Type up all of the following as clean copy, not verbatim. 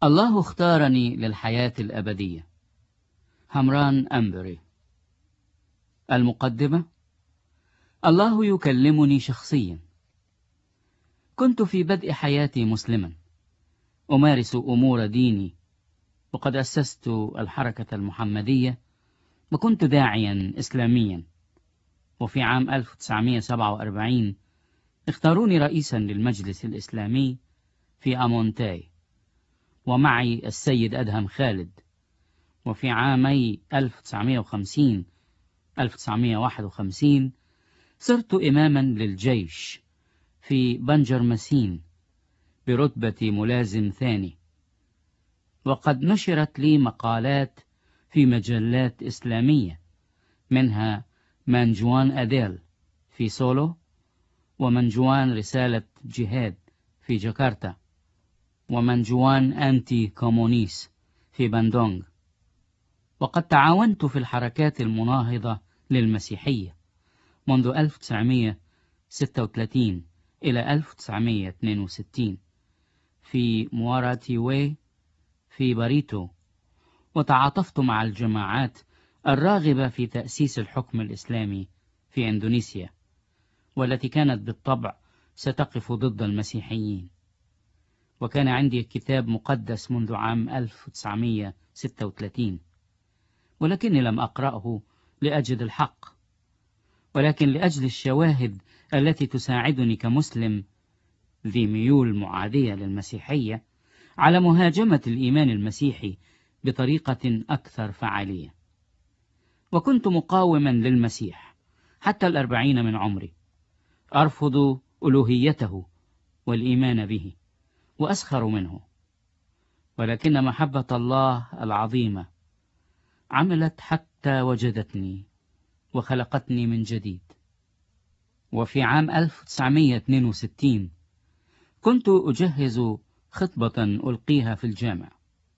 الله اختارني للحياة الأبدية. همران أمبري. المقدمة: الله يكلمني شخصيا. كنت في بدء حياتي مسلما، أمارس أمور ديني، وقد أسست الحركة المحمدية، وكنت داعيا إسلاميا. وفي عام 1947 اختاروني رئيسا للمجلس الإسلامي في أمونتاي، ومعي السيد أدهم خالد. وفي عامي 1950-1951 صرت إماما للجيش في بنجرمسين برتبة ملازم ثاني، وقد نشرت لي مقالات في مجلات إسلامية، منها منجوان أديل في سولو، ومنجوان رسالة جهاد في جاكرتا، ومنجوان أنتي كومونيس في باندونغ. وقد تعاونت في الحركات المناهضة للمسيحية منذ 1936 إلى 1962 في مواراتيوي في باريتو، وتعاطفت مع الجماعات الراغبة في تأسيس الحكم الإسلامي في إندونيسيا، والتي كانت بالطبع ستقف ضد المسيحيين. وكان عندي كتاب مقدس منذ عام 1936، ولكني لم أقرأه لأجد الحق، ولكن لأجل الشواهد التي تساعدني كمسلم ذي ميول معادية للمسيحية على مهاجمة الإيمان المسيحي بطريقة أكثر فعالية. وكنت مقاوما للمسيح حتى 40 من عمري، أرفض ألوهيته والإيمان به، وأسخر منه. ولكن محبة الله العظيمة عملت حتى وجدتني وخلقتني من جديد. وفي عام 1962 كنت أجهز خطبة ألقيها في الجامع،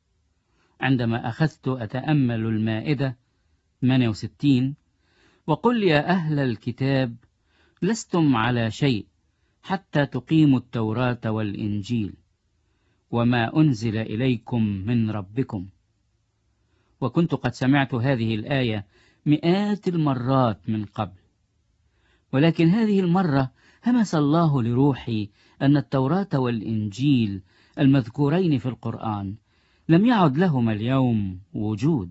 عندما أخذت أتأمل المائدة 68: وقل يا أهل الكتاب لستم على شيء حتى تقيموا التوراة والإنجيل وما أنزل إليكم من ربكم. وكنت قد سمعت هذه الآية مئات المرات من قبل، ولكن هذه المرة همس الله لروحي أن التوراة والإنجيل المذكورين في القرآن لم يعد لهما اليوم وجود،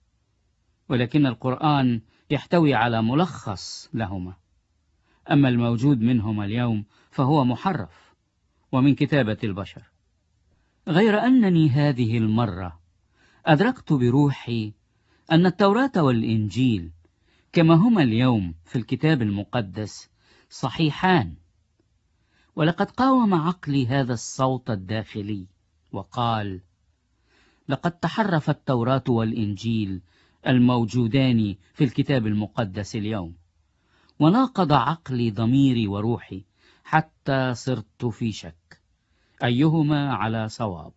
ولكن القرآن يحتوي على ملخص لهما. أما الموجود منهما اليوم فهو محرف ومن كتابة البشر. غير أنني هذه المرة أدركت بروحي أن التوراة والإنجيل كما هما اليوم في الكتاب المقدس صحيحان. ولقد قاوم عقلي هذا الصوت الداخلي وقال: لقد تحرف التوراة والإنجيل الموجودان في الكتاب المقدس اليوم. وناقض عقلي ضميري وروحي حتى صرت في شك أيهما على صواب.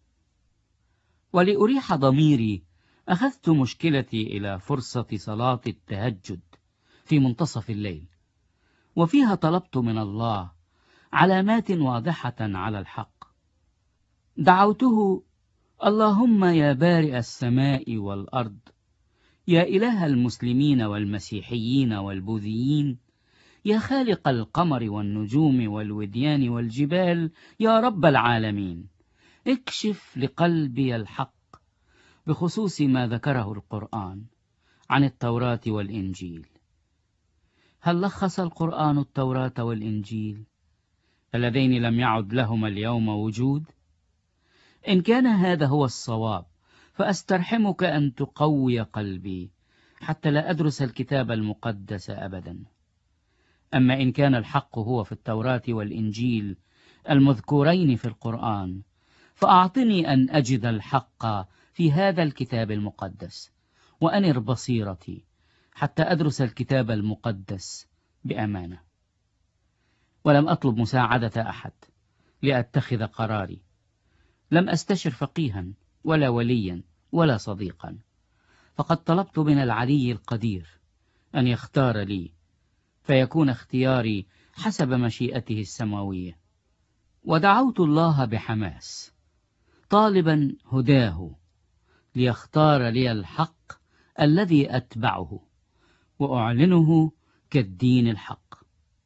ولأريح ضميري أخذت مشكلتي إلى فرصة صلاة التهجد في منتصف الليل، وفيها طلبت من الله علامات واضحة على الحق. دعوته: اللهم يا بارئ السماء والأرض، يا إله المسلمين والمسيحيين والبوذيين، يا خالق القمر والنجوم والوديان والجبال، يا رب العالمين، اكشف لقلبي الحق بخصوص ما ذكره القرآن عن التوراة والإنجيل. هل لخص القرآن التوراة والإنجيل اللذين لم يعد لهما اليوم وجود؟ إن كان هذا هو الصواب فأسترحمك أن تقوي قلبي حتى لا أدرس الكتاب المقدس أبدا. أما إن كان الحق هو في التوراة والإنجيل المذكورين في القرآن، فأعطني أن أجد الحق في هذا الكتاب المقدس، وأنر بصيرتي حتى أدرس الكتاب المقدس بأمانة. ولم أطلب مساعدة أحد لأتخذ قراري. لم أستشر فقيها ولا وليا ولا صديقا، فقد طلبت من العلي القدير أن يختار لي، فيكون اختياري حسب مشيئته السماوية. ودعوت الله بحماس، طالبا هداه ليختار لي الحق الذي أتبعه وأعلنه كالدين الحق.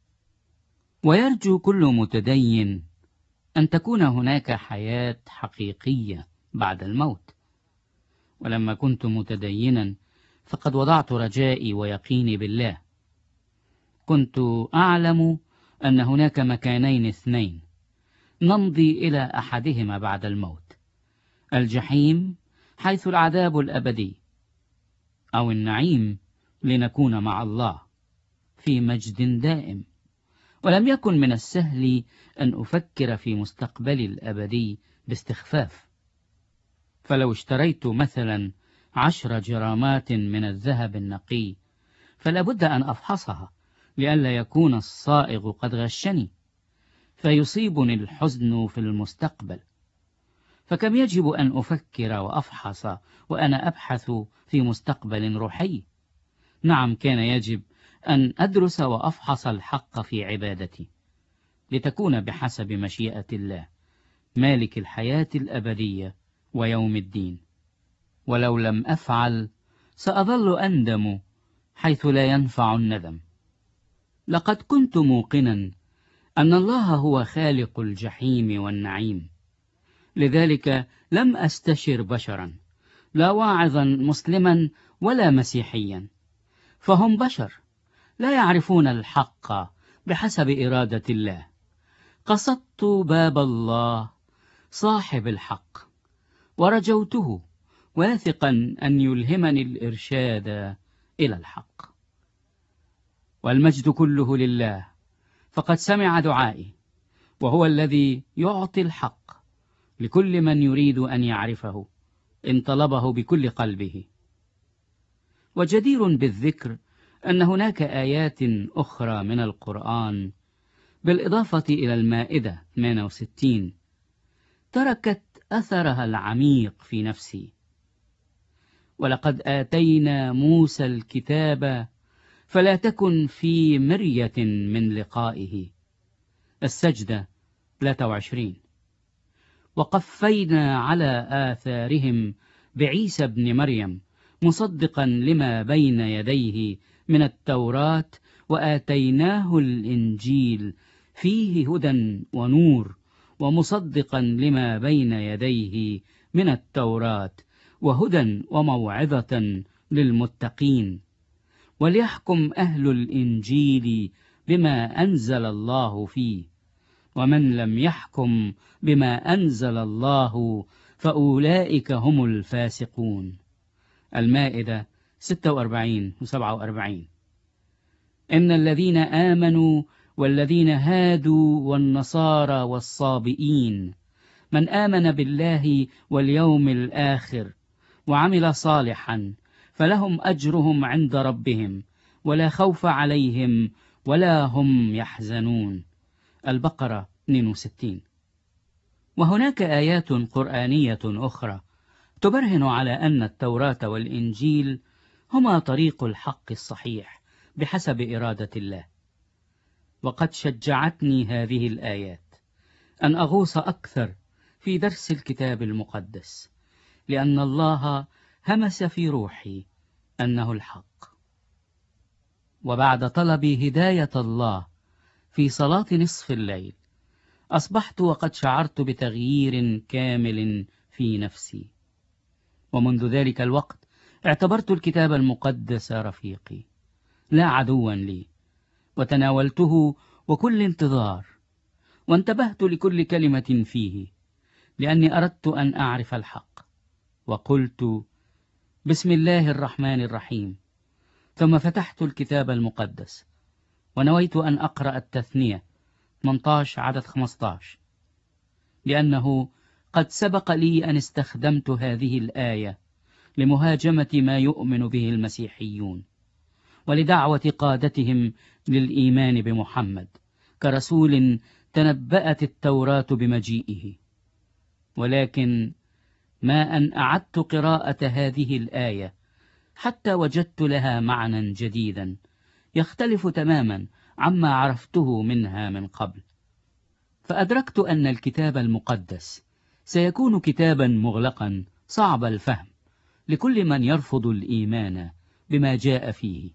ويرجو كل متدين أن تكون هناك حياة حقيقية بعد الموت. ولما كنت متدينا فقد وضعت رجائي ويقيني بالله. كنت أعلم أن هناك مكانين اثنين نمضي إلى أحدهما بعد الموت: الجحيم حيث العذاب الأبدي، أو النعيم لنكون مع الله في مجد دائم. ولم يكن من السهل أن أفكر في مستقبلي الأبدي باستخفاف. فلو اشتريت مثلا 10 جرامات من الذهب النقي فلابد أن أفحصها لئلا يكون الصائغ قد غشني فيصيبني الحزن في المستقبل. فكم يجب أن أفكر وأفحص وأنا أبحث في مستقبل روحي. نعم، كان يجب أن أدرس وأفحص الحق في عبادتي لتكون بحسب مشيئة الله مالك الحياة الأبدية ويوم الدين. ولو لم أفعل سأظل أندم حيث لا ينفع الندم. لقد كنت موقنا أن الله هو خالق الجحيم والنعيم، لذلك لم أستشر بشرا، لا واعظا مسلما ولا مسيحيا، فهم بشر لا يعرفون الحق بحسب إرادة الله. قصدت باب الله صاحب الحق ورجوته واثقا أن يلهمني الإرشاد إلى الحق. والمجد كله لله، فقد سمع دعائي، وهو الذي يعطي الحق لكل من يريد أن يعرفه إن طلبه بكل قلبه. وجدير بالذكر أن هناك آيات أخرى من القرآن بالإضافة إلى المائدة 68 تركت أثرها العميق في نفسي. ولقد آتينا موسى الكتاب فلا تكن في مرية من لقائه. السجدة 23. وقفينا على آثارهم بعيسى ابن مريم مصدقا لما بين يديه من التوراة وآتيناه الإنجيل فيه هدى ونور ومصدقا لما بين يديه من التوراة وهدى وموعظة للمتقين. وليحكم أهل الإنجيل بما أنزل الله فيه، ومن لم يحكم بما أنزل الله فأولئك هم الفاسقون. المائدة 46 و 47. إن الذين آمنوا والذين هادوا والنصارى والصابئين من آمن بالله واليوم الآخر وعمل صالحا فلهم أجرهم عند ربهم ولا خوف عليهم ولا هم يحزنون. البقرة 62. وهناك آيات قرآنية أخرى تبرهن على أن التوراة والإنجيل هما طريق الحق الصحيح بحسب إرادة الله. وقد شجعتني هذه الآيات أن أغوص أكثر في درس الكتاب المقدس، لأن الله همس في روحي أنه الحق. وبعد طلب هداية الله في صلاة نصف الليل أصبحت وقد شعرت بتغيير كامل في نفسي. ومنذ ذلك الوقت اعتبرت الكتاب المقدس رفيقي لا عدوا لي، وتناولته وكل انتظار، وانتبهت لكل كلمة فيه لأني أردت أن أعرف الحق. وقلت بسم الله الرحمن الرحيم، ثم فتحت الكتاب المقدس ونويت أن أقرأ التثنية 18 عدد 15، لأنه قد سبق لي أن استخدمت هذه الآية لمهاجمة ما يؤمن به المسيحيون ولدعوة قادتهم للإيمان بمحمد كرسول تنبأت التوراة بمجيئه. ولكن ما أن أعدت قراءة هذه الآية حتى وجدت لها معنى جديدا يختلف تماما عما عرفته منها من قبل. فأدركت أن الكتاب المقدس سيكون كتابا مغلقا صعب الفهم لكل من يرفض الإيمان بما جاء فيه،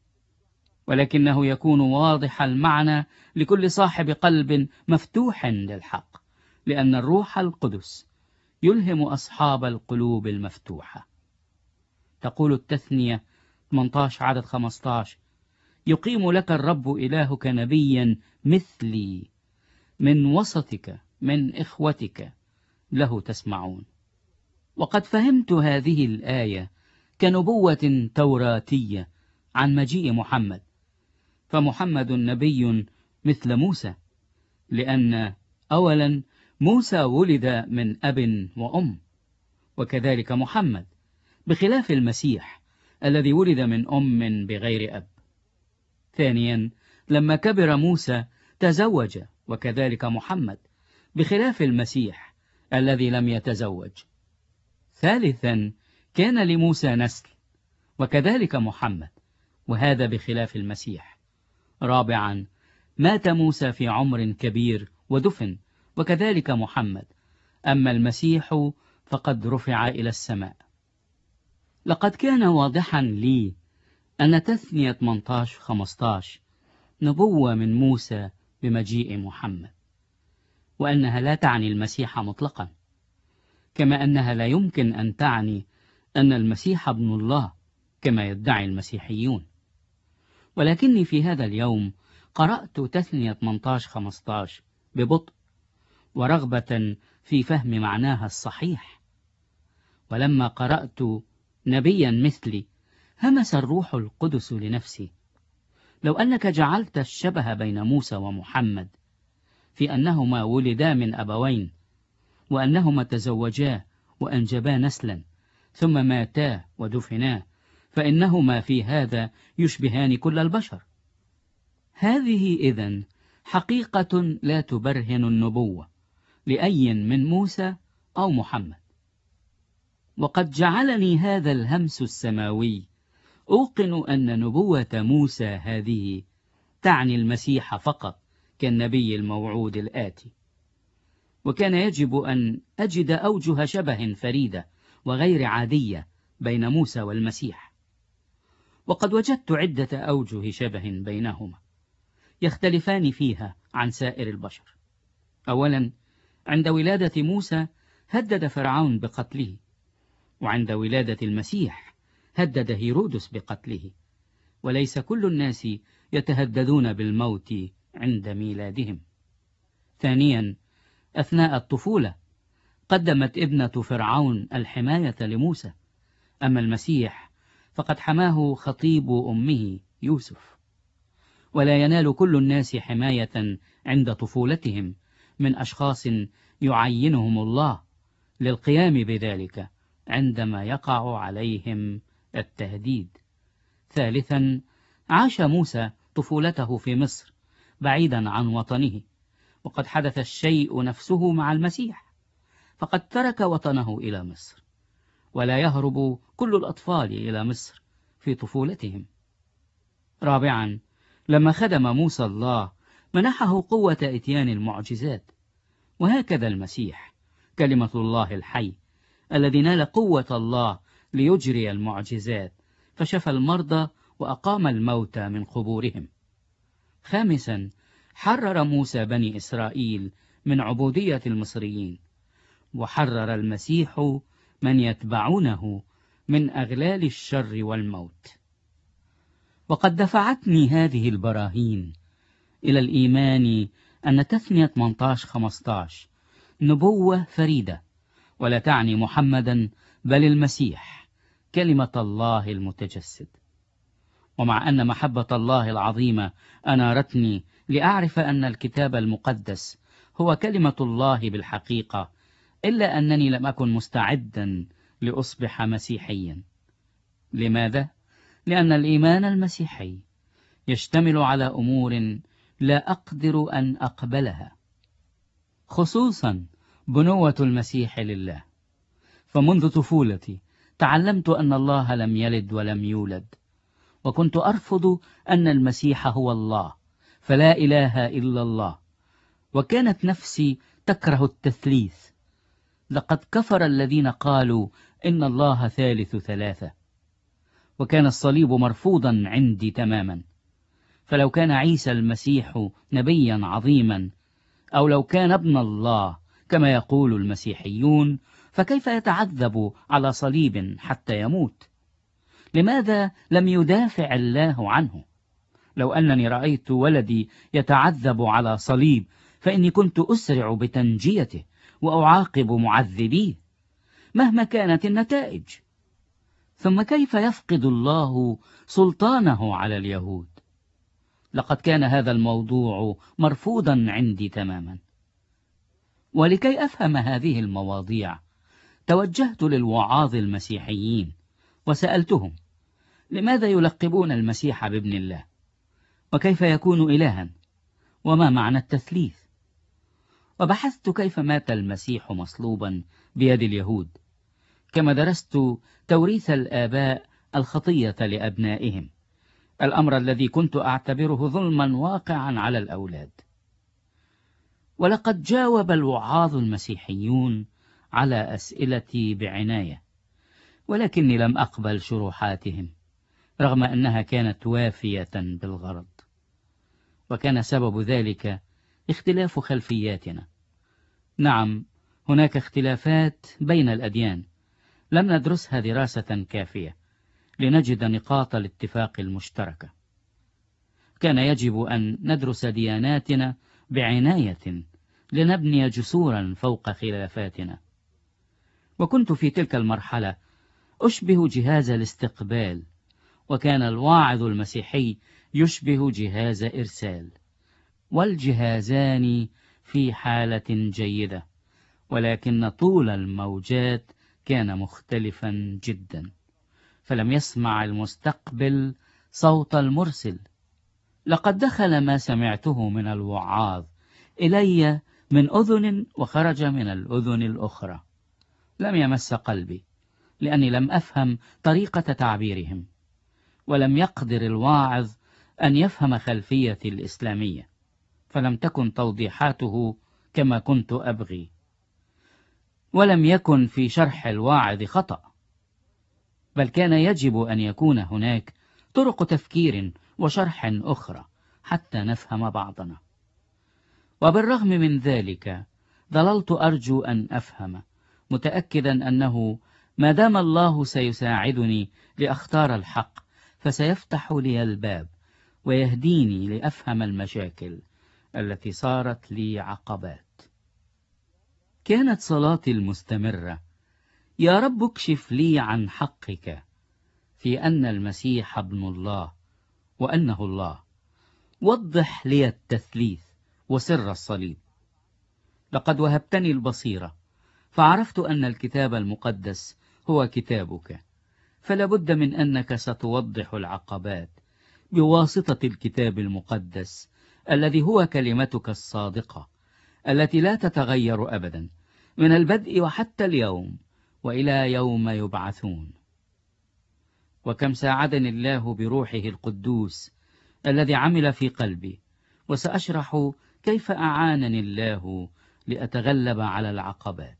ولكنه يكون واضح المعنى لكل صاحب قلب مفتوح للحق، لأن الروح القدس يلهم أصحاب القلوب المفتوحة. تقول التثنية 18 عدد 15: يقيم لك الرب إلهك نبيا مثلي من وسطك من إخوتك له تسمعون. وقد فهمت هذه الآية كنبوة توراتية عن مجيء محمد، فمحمد نبي مثل موسى، لأن أولا موسى ولد من أب وأم، وكذلك محمد، بخلاف المسيح الذي ولد من أم بغير أب. ثانيا لما كبر موسى تزوج، وكذلك محمد، بخلاف المسيح الذي لم يتزوج. ثالثا كان لموسى نسل، وكذلك محمد، وهذا بخلاف المسيح. رابعا مات موسى في عمر كبير ودفن، وكذلك محمد، أما المسيح فقد رفع إلى السماء. لقد كان واضحا لي أن تثنية 18-15 نبوة من موسى بمجيء محمد، وأنها لا تعني المسيح مطلقا، كما أنها لا يمكن أن تعني أن المسيح ابن الله كما يدعي المسيحيون. ولكني في هذا اليوم قرأت تثنية 18-15 ببطء ورغبة في فهم معناها الصحيح، ولما قرأت نبيا مثلي همس الروح القدس لنفسي: لو أنك جعلت الشبه بين موسى ومحمد في أنهما ولدا من أبوين، وأنهما تزوجا وأنجبا نسلا ثم ماتا ودفنا، فإنهما في هذا يشبهان كل البشر. هذه إذن حقيقة لا تبرهن النبوة لأي من موسى أو محمد. وقد جعلني هذا الهمس السماوي أوقن أن نبوة موسى هذه تعني المسيح فقط كالنبي الموعود الآتي، وكان يجب أن أجد أوجه شبه فريدة وغير عادية بين موسى والمسيح، وقد وجدت عدة أوجه شبه بينهما يختلفان فيها عن سائر البشر. أولا، عند ولادة موسى هدد فرعون بقتله، وعند ولادة المسيح هدد هيرودس بقتله، وليس كل الناس يتهددون بالموت عند ميلادهم. ثانيا، أثناء الطفولة قدمت ابنة فرعون الحماية لموسى، أما المسيح فقد حماه خطيب أمه يوسف. ولا ينال كل الناس حماية عند طفولتهم من أشخاص يعينهم الله للقيام بذلك عندما يقع عليهم التهديد. ثالثا، عاش موسى طفولته في مصر بعيدا عن وطنه، وقد حدث الشيء نفسه مع المسيح، فقد ترك وطنه إلى مصر، ولا يهرب كل الأطفال إلى مصر في طفولتهم. رابعا، لما خدم موسى الله منحه قوة إتيان المعجزات، وهكذا المسيح كلمة الله الحي الذي نال قوة الله ليجري المعجزات، فشفى المرضى وأقام الموتى من قبورهم. خامسا، حرر موسى بني إسرائيل من عبودية المصريين، وحرر المسيح من يتبعونه من أغلال الشر والموت. وقد دفعتني هذه البراهين إلى الإيمان أن تثنية 18-15 نبوة فريدة، ولا تعني محمدا بل المسيح كلمة الله المتجسد. ومع أن محبة الله العظيمة أنارتني لأعرف أن الكتاب المقدس هو كلمة الله بالحقيقة، إلا أنني لم أكن مستعدا لأصبح مسيحيا. لماذا؟ لأن الإيمان المسيحي يشتمل على أمور لا أقدر أن أقبلها، خصوصا بنوة المسيح لله. فمنذ طفولتي تعلمت أن الله لم يلد ولم يولد، وكنت أرفض أن المسيح هو الله، فلا إله إلا الله، وكانت نفسي تكره التثليث. لقد كفر الذين قالوا إن الله ثالث ثلاثة. وكان الصليب مرفوضا عندي تماما. فلو كان عيسى المسيح نبيا عظيما، أو لو كان ابن الله كما يقول المسيحيون، فكيف يتعذب على صليب حتى يموت؟ لماذا لم يدافع الله عنه؟ لو أنني رأيت ولدي يتعذب على صليب فإني كنت أسرع بتنجيته وأعاقب معذبيه مهما كانت النتائج. ثم كيف يفقد الله سلطانه على اليهود؟ لقد كان هذا الموضوع مرفوضا عندي تماما. ولكي أفهم هذه المواضيع توجهت للوعاظ المسيحيين وسألتهم: لماذا يلقبون المسيح بابن الله؟ وكيف يكون إلها؟ وما معنى التثليث؟ وبحثت كيف مات المسيح مصلوبا بيد اليهود، كما درست توريث الآباء الخطية لأبنائهم، الأمر الذي كنت أعتبره ظلما واقعا على الأولاد. ولقد جاوب الوعاظ المسيحيون على أسئلتي بعناية، ولكني لم أقبل شروحاتهم رغم أنها كانت وافية بالغرض. وكان سبب ذلك اختلاف خلفياتنا. نعم، هناك اختلافات بين الأديان لم ندرسها دراسة كافية لنجد نقاط الاتفاق المشتركة. كان يجب أن ندرس دياناتنا بعناية لنبني جسورا فوق خلافاتنا. وكنت في تلك المرحلة أشبه جهاز الاستقبال، وكان الواعظ المسيحي يشبه جهاز إرسال، والجهازان في حالة جيدة، ولكن طول الموجات كان مختلفا جدا، فلم يسمع المستقبل صوت المرسل. لقد دخل ما سمعته من الوعاظ إلي من أذن وخرج من الأذن الأخرى. لم يمس قلبي لأني لم أفهم طريقة تعبيرهم، ولم يقدر الواعظ أن يفهم خلفيتي الإسلامية، فلم تكن توضيحاته كما كنت أبغي. ولم يكن في شرح الواعظ خطأ، بل كان يجب أن يكون هناك طرق تفكير وشرح أخرى حتى نفهم بعضنا. وبالرغم من ذلك ظللت أرجو أن أفهم، متأكدا أنه ما دام الله سيساعدني لأختار الحق فسيفتح لي الباب ويهديني لأفهم المشاكل التي صارت لي عقبات. كانت صلاتي المستمرة: يا رب اكشف لي عن حقك في أن المسيح ابن الله وأنه الله، وضح لي التثليث وسر الصليب. لقد وهبتني البصيرة، فعرفت أن الكتاب المقدس هو كتابك، فلا بد من أنك ستوضح العقبات بواسطة الكتاب المقدس الذي هو كلمتك الصادقة التي لا تتغير أبدا من البدء وحتى اليوم وإلى يوم يبعثون. وكم ساعدني الله بروحه القدوس الذي عمل في قلبي، وسأشرح كيف أعانني الله لأتغلب على العقبات.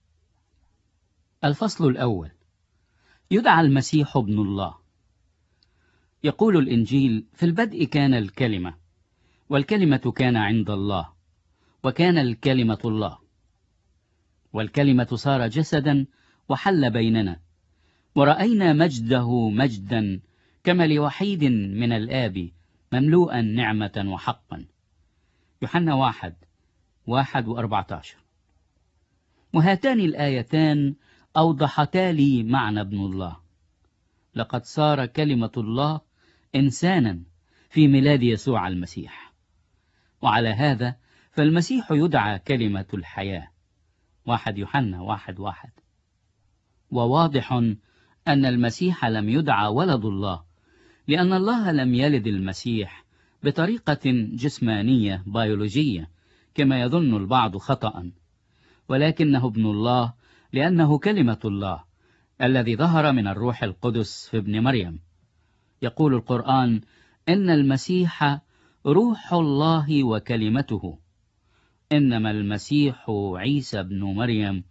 الفصل الأول: يدعى المسيح ابن الله. يقول الإنجيل: في البدء كان الكلمة، والكلمة كان عند الله، وكان الكلمة الله، والكلمة صار جسدا وحل بيننا، ورأينا مجده مجدا كما لوحيد من الآب مملوءا نعمة وحقا. يوحنا 1:1-14. وهاتان الآيتان أوضحتا لي معنى ابن الله. لقد صار كلمة الله إنسانا في ميلاد يسوع المسيح، وعلى هذا فالمسيح يدعى كلمة الحياة. 1 يوحنا 1:1. وواضح أن المسيح لم يدعى ولد الله، لأن الله لم يلد المسيح بطريقة جسمانية بيولوجية كما يظن البعض خطأ، ولكنه ابن الله لأنه كلمة الله الذي ظهر من الروح القدس في ابن مريم. يقول القرآن: إن المسيح روح الله وكلمته. إنما المسيح عيسى ابن مريم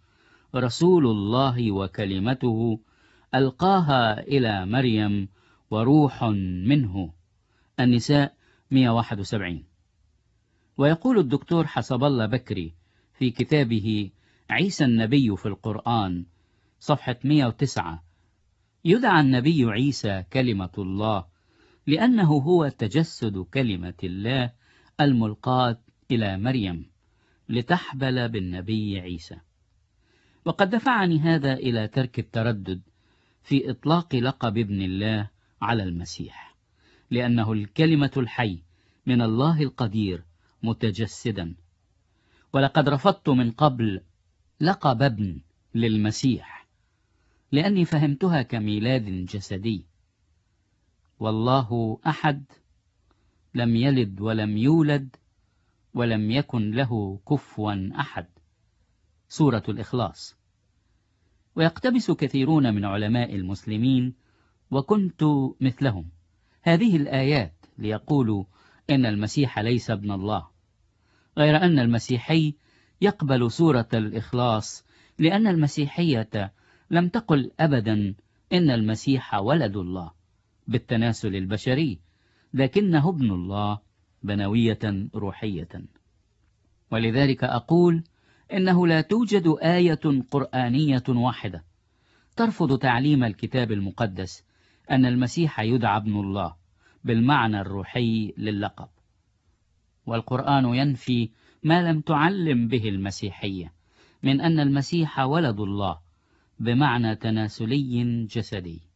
رسول الله وكلمته ألقاها إلى مريم وروح منه. النساء 171. ويقول الدكتور حسب الله بكري في كتابه عيسى النبي في القرآن صفحة 109: يدعى النبي عيسى كلمة الله لأنه هو تجسد كلمة الله الملقاة إلى مريم لتحبل بالنبي عيسى. وقد دفعني هذا إلى ترك التردد في إطلاق لقب ابن الله على المسيح، لأنه الكلمة الحي من الله القدير متجسدا. ولقد رفضت من قبل لقب ابن للمسيح لأني فهمتها كميلاد جسدي. والله أحد، لم يلد ولم يولد ولم يكن له كفوا أحد. سورة الإخلاص. ويقتبس كثيرون من علماء المسلمين، وكنت مثلهم، هذه الآيات ليقولوا إن المسيح ليس ابن الله، غير أن المسيحي يقبل سورة الإخلاص لأن المسيحية لم تقل أبدا إن المسيح ولد الله بالتناسل البشري، لكنه ابن الله بنوية روحية. ولذلك أقول إنه لا توجد آية قرآنية واحدة ترفض تعليم الكتاب المقدس أن المسيح يدعى ابن الله بالمعنى الروحي للقب. والقرآن ينفي ما لم تعلم به المسيحية من أن المسيح ولد الله بمعنى تناسلي جسدي.